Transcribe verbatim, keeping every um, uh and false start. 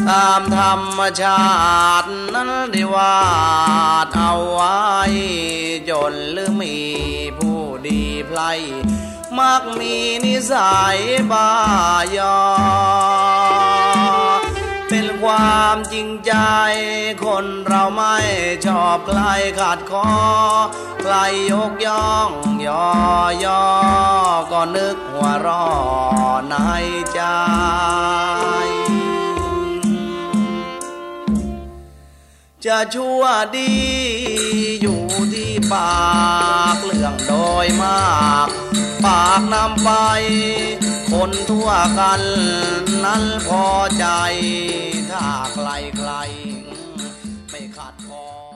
ตามธรรมชาตินั้นได้วาดเอาไว้จนหรือมีผู้ดีไพลมักมีนิสัยบ้ายอเป็นความจริงใจคนเราไม่ชอบใครขาดคอใครยกย่องยอยอก็นึกหัวเร้อนในใจจะชั่วดีอยู่ที่ปากเรื่องโดยมากปากนำไปคนทั่วกันนั้นพอใจถ้าใครๆไม่ขัดคอ